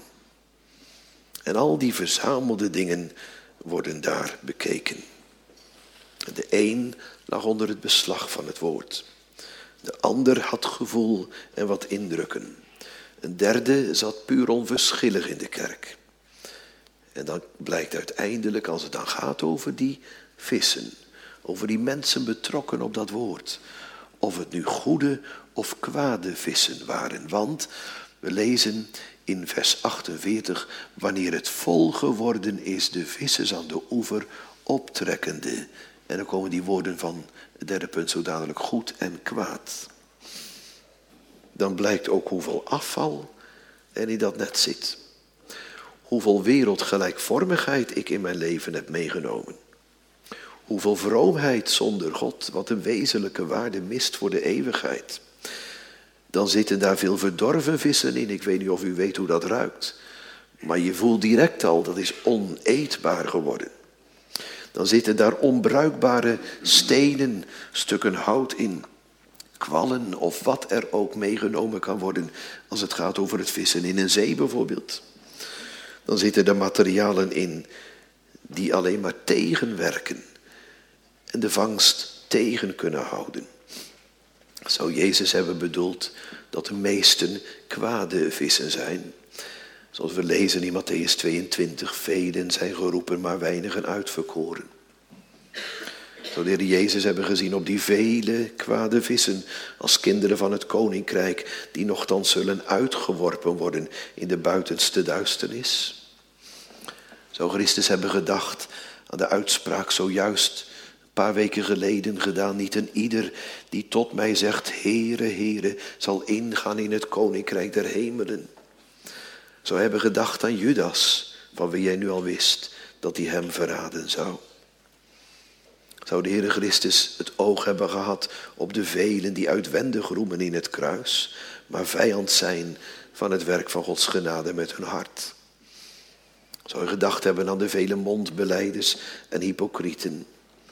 [SPEAKER 1] En al die verzamelde dingen worden daar bekeken. De een lag onder het beslag van het woord. De ander had gevoel en wat indrukken. Een derde zat puur onverschillig in de kerk. En dan blijkt uiteindelijk, als het dan gaat over die vissen, over die mensen betrokken op dat woord, of het nu goede of kwade vissen waren. Want we lezen in vers achtenveertig, wanneer het vol geworden is, de vissers aan de oever optrekkende. En dan komen die woorden van het derde punt zo dadelijk, goed en kwaad. Dan blijkt ook hoeveel afval er in dat net zit. Hoeveel wereldgelijkvormigheid ik in mijn leven heb meegenomen. Hoeveel vroomheid zonder God, wat een wezenlijke waarde mist voor de eeuwigheid. Dan zitten daar veel verdorven vissen in. Ik weet niet of u weet hoe dat ruikt. Maar je voelt direct al, dat is oneetbaar geworden. Dan zitten daar onbruikbare stenen, stukken hout in. Kwallen of wat er ook meegenomen kan worden als het gaat over het vissen in een zee bijvoorbeeld. Dan zitten er materialen in die alleen maar tegenwerken en de vangst tegen kunnen houden. Zou Jezus hebben bedoeld dat de meesten kwade vissen zijn? Zoals we lezen in Mattheüs tweeëntwintig, velen zijn geroepen, maar weinigen uitverkoren. Zou de Heer Jezus hebben gezien op die vele kwade vissen als kinderen van het koninkrijk, die nochtans zullen uitgeworpen worden in de buitenste duisternis? Zou Christus hebben gedacht aan de uitspraak zojuist een paar weken geleden gedaan, niet een ieder die tot mij zegt, Heere, Heere, zal ingaan in het koninkrijk der hemelen. Zou hebben gedacht aan Judas, van wie jij nu al wist dat hij hem verraden zou. Zou de Heere Christus het oog hebben gehad op de velen die uitwendig roemen in het kruis, maar vijand zijn van het werk van Gods genade met hun hart. Zou hij gedacht hebben aan de vele mondbelijders en hypocrieten.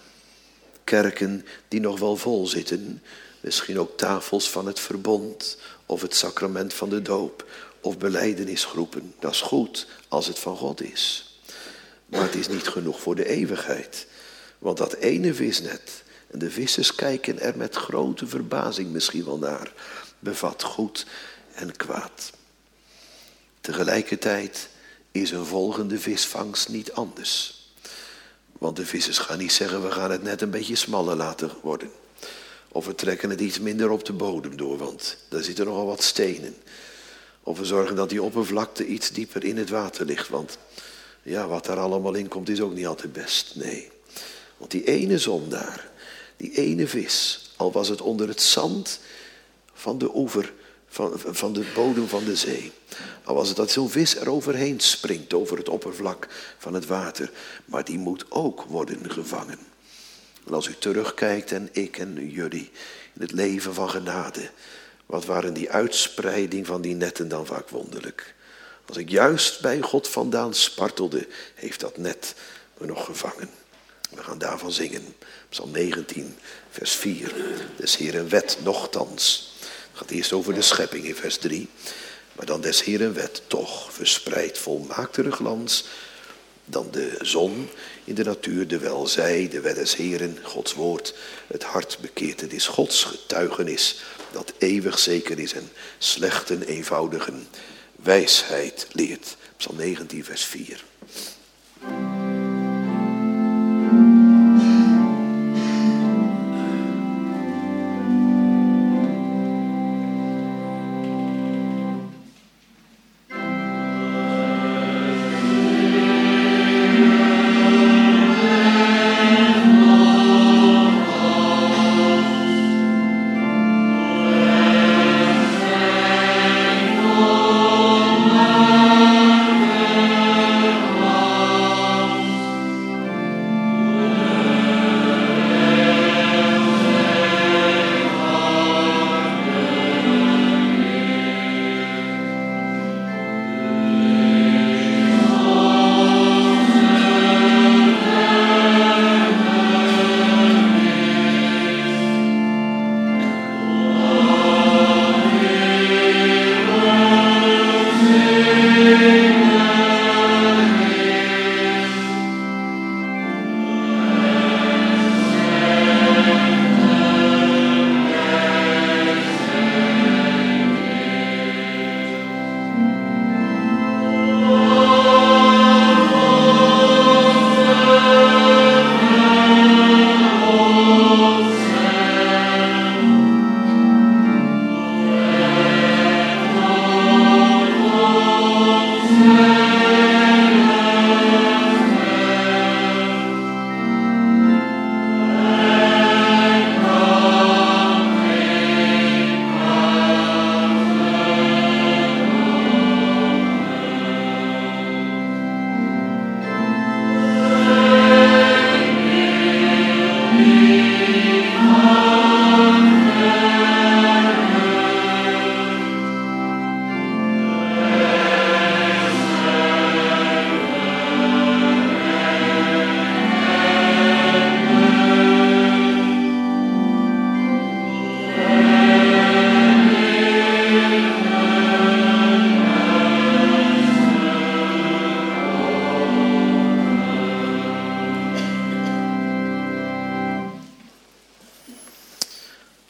[SPEAKER 1] Kerken die nog wel vol zitten, misschien ook tafels van het verbond of het sacrament van de doop of belijdenisgroepen. Dat is goed als het van God is. Maar het is niet genoeg voor de eeuwigheid. Want dat ene visnet, en de vissers kijken er met grote verbazing misschien wel naar, bevat goed en kwaad. Tegelijkertijd is een volgende visvangst niet anders. Want de vissers gaan niet zeggen, we gaan het net een beetje smaller laten worden. Of we trekken het iets minder op de bodem door, want daar zitten nogal wat stenen. Of we zorgen dat die oppervlakte iets dieper in het water ligt, want ja, wat daar allemaal in komt is ook niet altijd best. Nee, want die ene zondaar, die ene vis, al was het onder het zand van de oever, van, van de bodem van de zee. Al was het dat zo'n vis er overheen springt over het oppervlak van het water. Maar die moet ook worden gevangen. En als u terugkijkt en ik en jullie in het leven van genade. Wat waren die uitspreiding van die netten dan vaak wonderlijk. Als ik juist bij God vandaan spartelde, heeft dat net me nog gevangen. We gaan daarvan zingen. Psalm negentien, vers vier. Des Heeren wet nochtans. Het gaat eerst over de schepping in vers drie. Maar dan des Heeren wet toch verspreidt volmaaktere glans dan de zon in de natuur, de welzij, de wet des Heeren, Gods woord, het hart bekeert. Het is Gods getuigenis dat eeuwig zeker is en slechten eenvoudigen wijsheid leert. Psalm negentien, vers vier.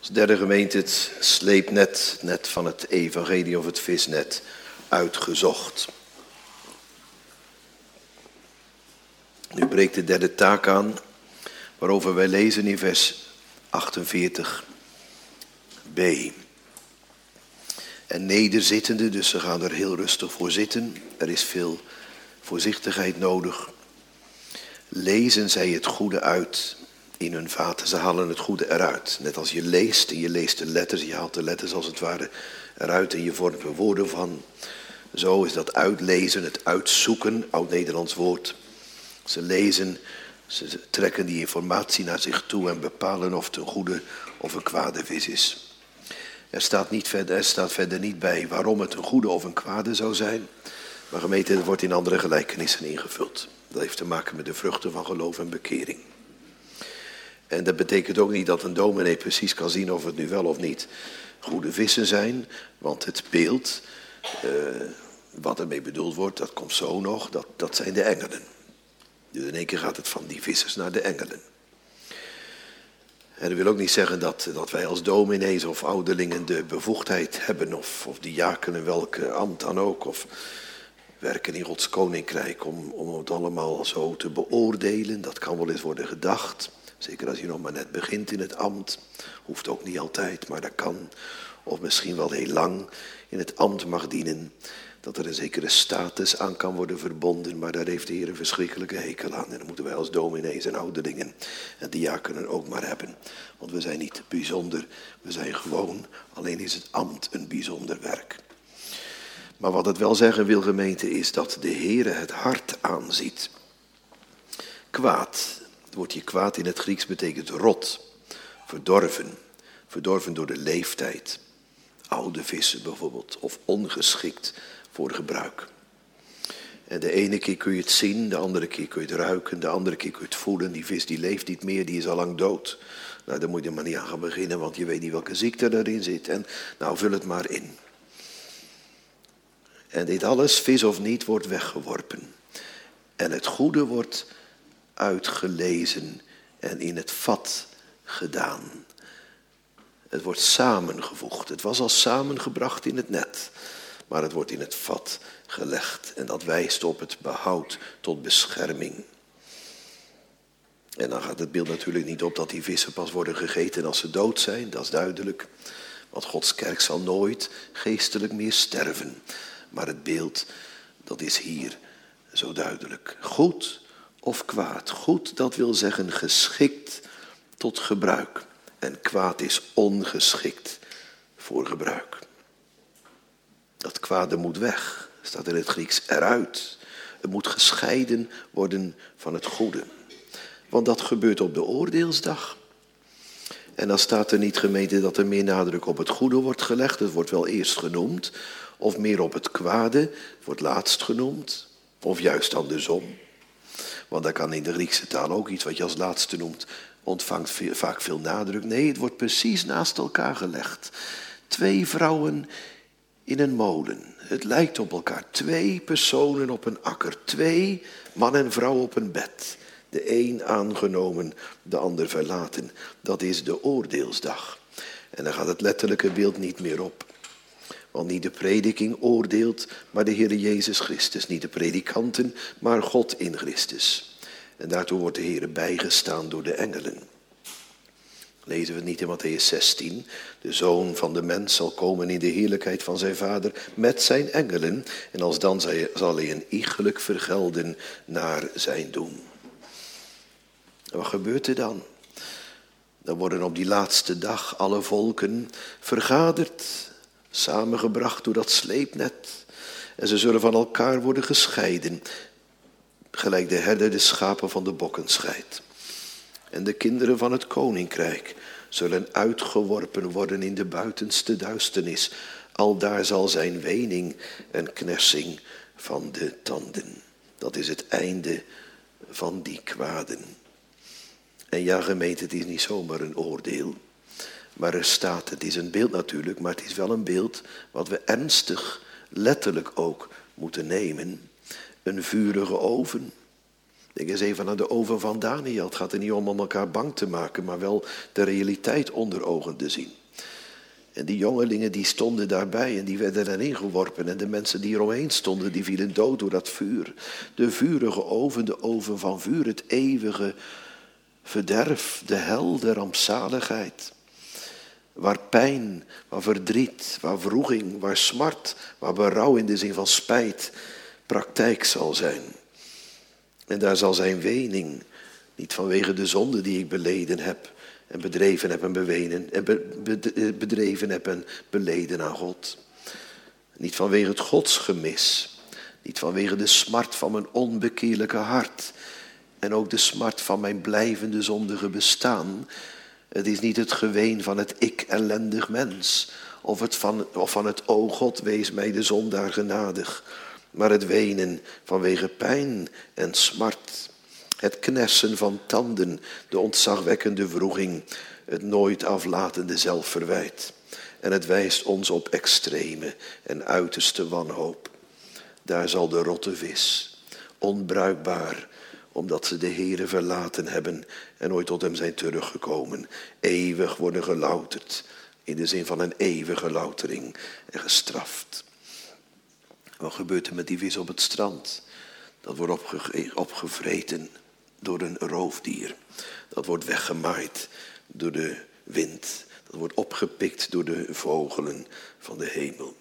[SPEAKER 1] Als derde gemeente het sleepnet, net van het evangelie of het visnet, uitgezocht. Nu breekt de derde taak aan, waarover wij lezen in vers achtenveertig b. En nederzittende, dus ze gaan er heel rustig voor zitten. Er is veel voorzichtigheid nodig. Lezen zij het goede uit in hun vaten. Ze halen het goede eruit. Net als je leest en je leest de letters. Je haalt de letters als het ware eruit en je vormt er woorden van. Zo is dat uitlezen, het uitzoeken, oud-Nederlands woord. Ze lezen, ze trekken die informatie naar zich toe en bepalen of het een goede of een kwade vis is. Er staat, niet verder, er staat verder niet bij waarom het een goede of een kwade zou zijn. Maar gemeente, het wordt in andere gelijkenissen ingevuld. Dat heeft te maken met de vruchten van geloof en bekering. En dat betekent ook niet dat een dominee precies kan zien of het nu wel of niet goede vissen zijn. Want het beeld, uh, wat ermee bedoeld wordt, dat komt zo nog, dat, dat zijn de engelen. Dus in één keer gaat het van die vissers naar de engelen. En dat wil ook niet zeggen dat, dat wij als dominees of ouderlingen de bevoegdheid hebben, of, of diakenen, welke ambt dan ook, of werken in Gods koninkrijk, om, om het allemaal zo te beoordelen. Dat kan wel eens worden gedacht. Zeker als je nog maar net begint in het ambt. Hoeft ook niet altijd, maar dat kan. Of misschien wel heel lang in het ambt mag dienen. Dat er een zekere status aan kan worden verbonden. Maar daar heeft de Heer een verschrikkelijke hekel aan. En dat moeten wij als dominees en ouderlingen en diakenen ook maar hebben. Want we zijn niet bijzonder, we zijn gewoon. Alleen is het ambt een bijzonder werk. Maar wat het wel zeggen wil, gemeente, is dat de Heer het hart aanziet. Kwaad. Het woordje kwaad in het Grieks betekent rot, verdorven, verdorven door de leeftijd. Oude vissen bijvoorbeeld, of ongeschikt voor gebruik. En de ene keer kun je het zien, de andere keer kun je het ruiken, de andere keer kun je het voelen. Die vis die leeft niet meer, die is al lang dood. Nou, daar moet je maar niet aan gaan beginnen, want je weet niet welke ziekte erin zit. En nou, vul het maar in. En dit alles, vis of niet, wordt weggeworpen. En het goede wordt uitgelezen en in het vat gedaan. Het wordt samengevoegd. Het was al samengebracht in het net. Maar het wordt in het vat gelegd. En dat wijst op het behoud tot bescherming. En dan gaat het beeld natuurlijk niet op dat die vissen pas worden gegeten als ze dood zijn. Dat is duidelijk. Want Gods kerk zal nooit geestelijk meer sterven. Maar het beeld, dat is hier zo duidelijk. Goed of kwaad. Goed, dat wil zeggen geschikt tot gebruik. En kwaad is ongeschikt voor gebruik. Dat kwade moet weg, staat in het Grieks, eruit. Het moet gescheiden worden van het goede. Want dat gebeurt op de oordeelsdag. En dan staat er niet, gemeente, dat er meer nadruk op het goede wordt gelegd. Het wordt wel eerst genoemd. Of meer op het kwade, wordt laatst genoemd. Of juist andersom. Want dat kan in de Griekse taal ook iets wat je als laatste noemt, ontvangt vaak veel nadruk. Nee, het wordt precies naast elkaar gelegd. Twee vrouwen in een molen. Het lijkt op elkaar. Twee personen op een akker. Twee man en vrouw op een bed. De een aangenomen, de ander verlaten. Dat is de oordeelsdag. En dan gaat het letterlijke beeld niet meer op. Want niet de prediking oordeelt, maar de Heer Jezus Christus. Niet de predikanten, maar God in Christus. En daartoe wordt de Heer bijgestaan door de engelen. Lezen we het niet in Mattheüs zestien. De Zoon van de mens zal komen in de heerlijkheid van zijn Vader met zijn engelen. En alsdan zal hij een iegelijk vergelden naar zijn doen. En wat gebeurt er dan? Dan worden op die laatste dag alle volken vergaderd, samengebracht door dat sleepnet. En ze zullen van elkaar worden gescheiden, gelijk de herder de schapen van de bokken scheidt. En de kinderen van het koninkrijk zullen uitgeworpen worden in de buitenste duisternis. Aldaar zal zijn wening en knersing van de tanden. Dat is het einde van die kwaden. En ja, gemeente, het is niet zomaar een oordeel. Maar er staat, het is een beeld natuurlijk, maar het is wel een beeld wat we ernstig, letterlijk ook moeten nemen. Een vurige oven. Denk eens even aan de oven van Daniel. Het gaat er niet om om elkaar bang te maken, maar wel de realiteit onder ogen te zien. En die jongelingen die stonden daarbij en die werden erin geworpen. En de mensen die eromheen stonden, die vielen dood door dat vuur. De vurige oven, de oven van vuur, het eeuwige verderf, de hel, de rampzaligheid. Waar pijn, waar verdriet, waar wroeging, waar smart, waar berouw in de zin van spijt praktijk zal zijn. En daar zal zijn wening, niet vanwege de zonde die ik beleden heb en bedreven heb en bewenen, en bedreven heb en beleden aan God. Niet vanwege het godsgemis, niet vanwege de smart van mijn onbekeerlijke hart en ook de smart van mijn blijvende zondige bestaan. Het is niet het geween van het ik ellendig mens, of, het van, of van het o God, wees mij de zondaar genadig, maar het wenen vanwege pijn en smart. Het knersen van tanden, de ontzagwekkende wroeging, het nooit aflatende zelfverwijt. En het wijst ons op extreme en uiterste wanhoop. Daar zal de rotte vis, onbruikbaar, omdat ze de Heere verlaten hebben en nooit tot hem zijn teruggekomen, eeuwig worden gelouterd, in de zin van een eeuwige loutering en gestraft. Wat gebeurt er met die vis op het strand? Dat wordt opge- opgevreten door een roofdier. Dat wordt weggemaaid door de wind. Dat wordt opgepikt door de vogelen van de hemel.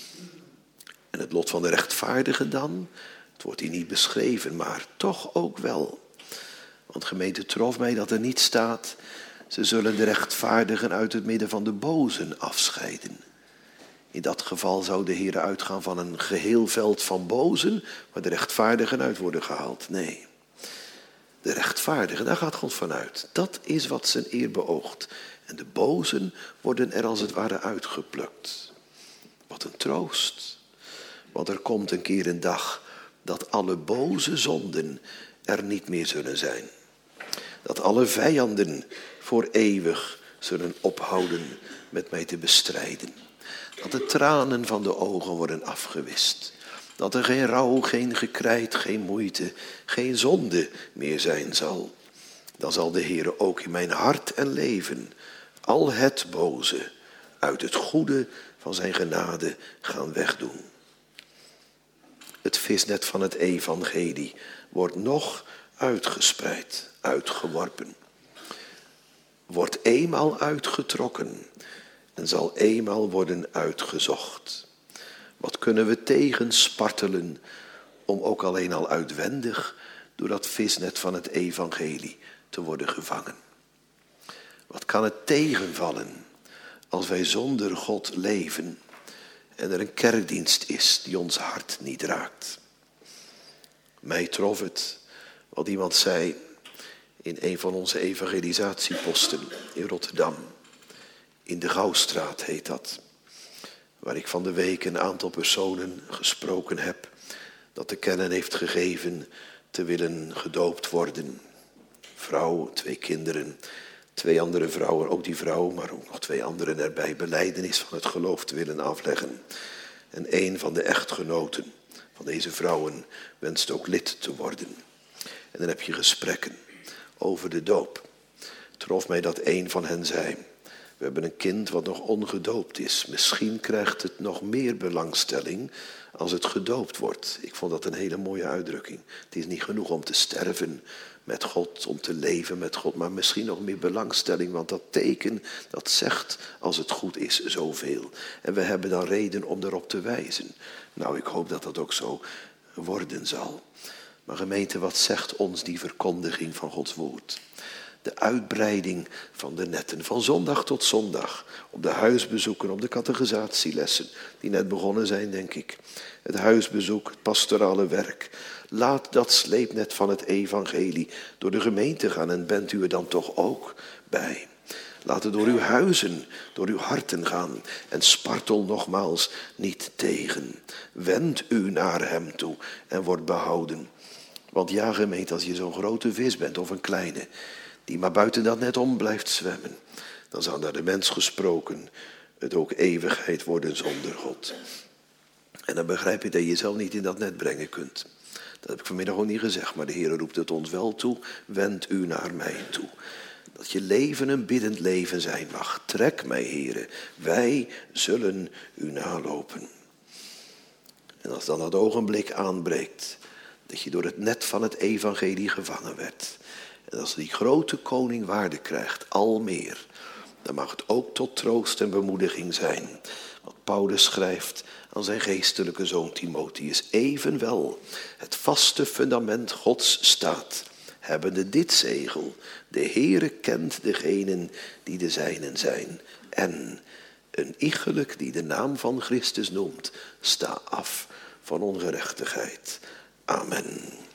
[SPEAKER 1] En het lot van de rechtvaardigen dan? Het wordt hier niet beschreven, maar toch ook wel. Want gemeente, trof mij dat er niet staat, ze zullen de rechtvaardigen uit het midden van de bozen afscheiden. In dat geval zou de Heer uitgaan van een geheel veld van bozen, waar de rechtvaardigen uit worden gehaald. Nee, de rechtvaardigen, daar gaat God van uit. Dat is wat zijn eer beoogt. En de bozen worden er als het ware uitgeplukt. Wat een troost. Want er komt een keer een dag dat alle boze zonden er niet meer zullen zijn. Dat alle vijanden voor eeuwig zullen ophouden met mij te bestrijden. Dat de tranen van de ogen worden afgewist. Dat er geen rouw, geen gekrijt, geen moeite, geen zonde meer zijn zal. Dan zal de Heere ook in mijn hart en leven al het boze uit het goede van zijn genade gaan wegdoen. Het visnet van het evangelie wordt nog uitgespreid, uitgeworpen. Wordt eenmaal uitgetrokken en zal eenmaal worden uitgezocht. Wat kunnen we tegenspartelen om ook alleen al uitwendig door dat visnet van het evangelie te worden gevangen? Wat kan het tegenvallen als wij zonder God leven en er een kerkdienst is die ons hart niet raakt? Mij trof het wat iemand zei in een van onze evangelisatieposten in Rotterdam. In de Gouwstraat heet dat. Waar ik van de week een aantal personen gesproken heb dat te kennen heeft gegeven te willen gedoopt worden. Vrouw, twee kinderen, twee andere vrouwen, ook die vrouw, maar ook nog twee anderen erbij, belijdenis van het geloof te willen afleggen. En een van de echtgenoten van deze vrouwen wenst ook lid te worden. En dan heb je gesprekken over de doop. Het trof mij dat een van hen zei: we hebben een kind wat nog ongedoopt is. Misschien krijgt het nog meer belangstelling als het gedoopt wordt. Ik vond dat een hele mooie uitdrukking. Het is niet genoeg om te sterven met God, om te leven met God, maar misschien nog meer belangstelling, want dat teken, dat zegt als het goed is zoveel. En we hebben dan reden om erop te wijzen. Nou, ik hoop dat dat ook zo worden zal. Maar gemeente, wat zegt ons die verkondiging van Gods woord? De uitbreiding van de netten, van zondag tot zondag, op de huisbezoeken, op de catechisatielessen, die net begonnen zijn, denk ik. Het huisbezoek, het pastorale werk. Laat dat sleepnet van het evangelie door de gemeente gaan en bent u er dan toch ook bij. Laat het door uw huizen, door uw harten gaan en spartel nogmaals niet tegen. Wend u naar hem toe en word behouden. Want ja, gemeente, als je zo'n grote vis bent of een kleine, die maar buiten dat net om blijft zwemmen, dan zal naar de mens gesproken het ook eeuwigheid worden zonder God. En dan begrijp je dat je jezelf niet in dat net brengen kunt. Dat heb ik vanmiddag ook niet gezegd, maar de Heer roept het ons wel toe. Wend u naar mij toe. Dat je leven een biddend leven zijn mag. Trek mij, Heere, wij zullen u nalopen. En als dan het ogenblik aanbreekt dat je door het net van het evangelie gevangen werd. En als die grote koning waarde krijgt, al meer, dan mag het ook tot troost en bemoediging zijn. Wat Paulus schrijft aan zijn geestelijke zoon Timotheus. Evenwel, het vaste fundament Gods staat, hebbende dit zegel. De Heere kent degenen die de zijnen zijn. En een iegelijk die de naam van Christus noemt, sta af van ongerechtigheid. Amen.